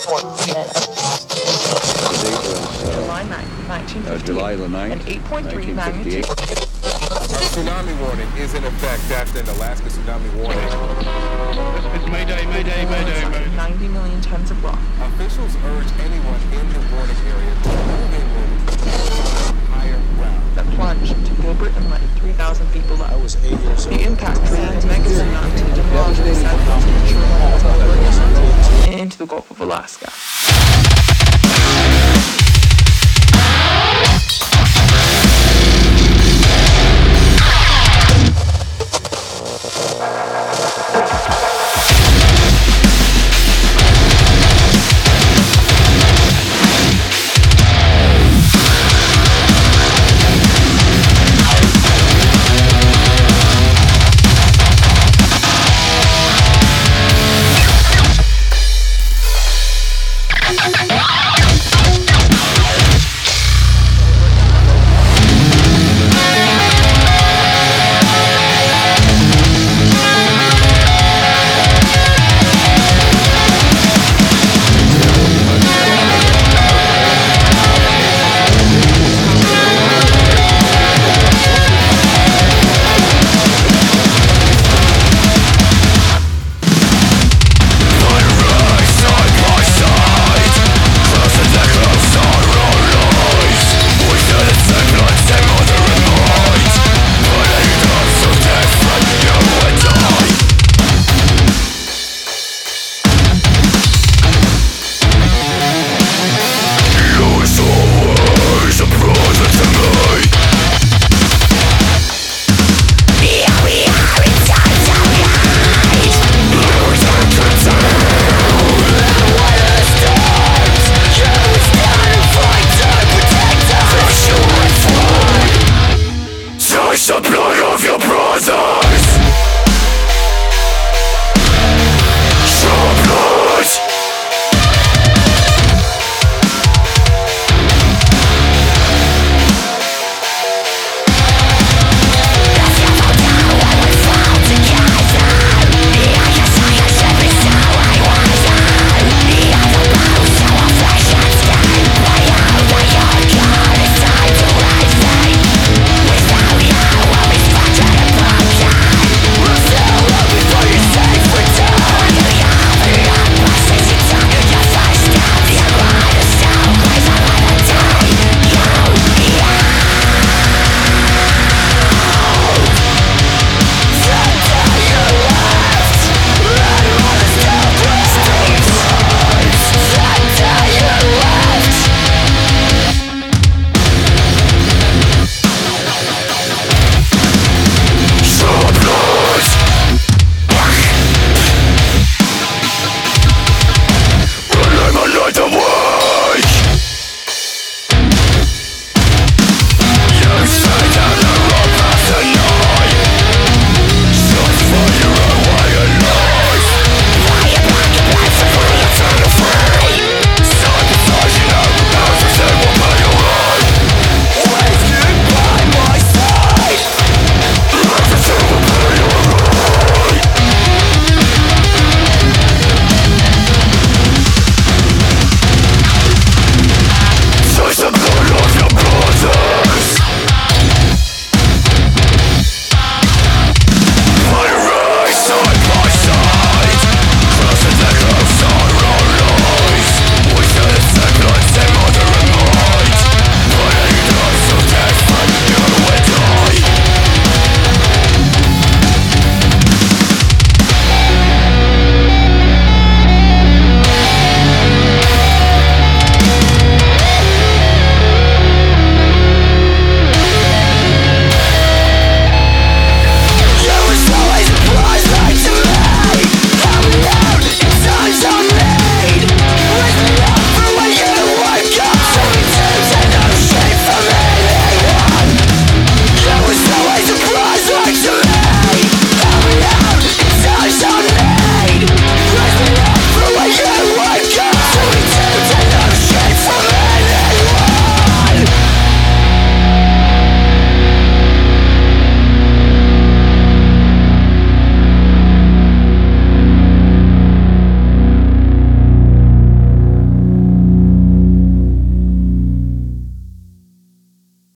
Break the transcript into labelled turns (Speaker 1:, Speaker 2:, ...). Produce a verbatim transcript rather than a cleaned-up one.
Speaker 1: July ninth, nineteen
Speaker 2: Uh,
Speaker 1: fifty-eight.
Speaker 2: July the
Speaker 1: An
Speaker 2: ninth,
Speaker 1: eight point three
Speaker 2: nineteen
Speaker 1: magnitude.
Speaker 2: fifty-eight.
Speaker 3: A tsunami warning is in effect after an Alaska tsunami warning.
Speaker 4: It's Mayday, Mayday, Mayday, Mayday.
Speaker 1: ninety million tons of rock.
Speaker 3: Officials urge anyone in the warning area to move inland to higher ground.
Speaker 1: That plunged to Gilbert Inlet, three thousand feet below.
Speaker 5: I was eight years old.
Speaker 1: The impact created a mega tsunami to demolish the southwestern shoreline of California and into the Gulf of Alaska.